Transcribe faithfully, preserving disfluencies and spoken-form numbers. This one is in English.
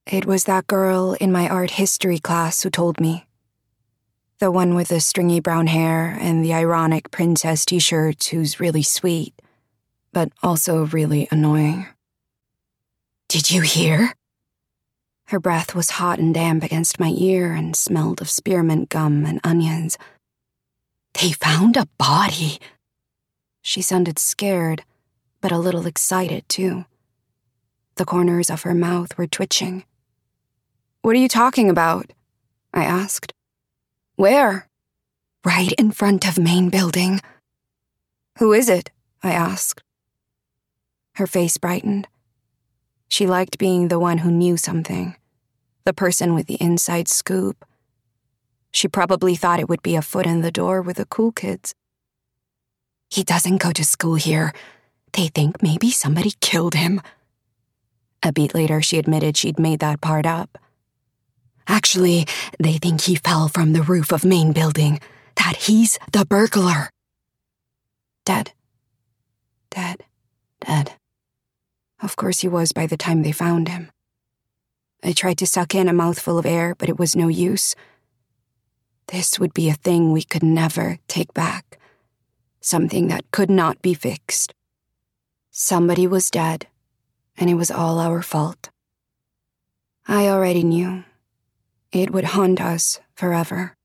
It was that girl in my art history class who told me. The one with the stringy brown hair and the ironic princess t-shirt who's really sweet, but also really annoying. Did you hear? Her breath was hot and damp against my ear and smelled of spearmint gum and onions. They found a body. She sounded scared, but a little excited too. The corners of her mouth were twitching. What are you talking about? I asked. Where? Right in front of main building. Who is it? I asked. Her face brightened. She liked being the one who knew something, the person with the inside scoop. She probably thought it would be a foot in the door with the cool kids. He doesn't go to school here. They think maybe somebody killed him. A beat later, she admitted she'd made that part up. Actually, they think he fell from the roof of main building, that he's the burglar. Dead. Dead. Dead. Of course he was by the time they found him. I tried to suck in a mouthful of air, but it was no use. This would be a thing we could never take back. Something that could not be fixed. Somebody was dead, and it was all our fault. I already knew. It would haunt us forever.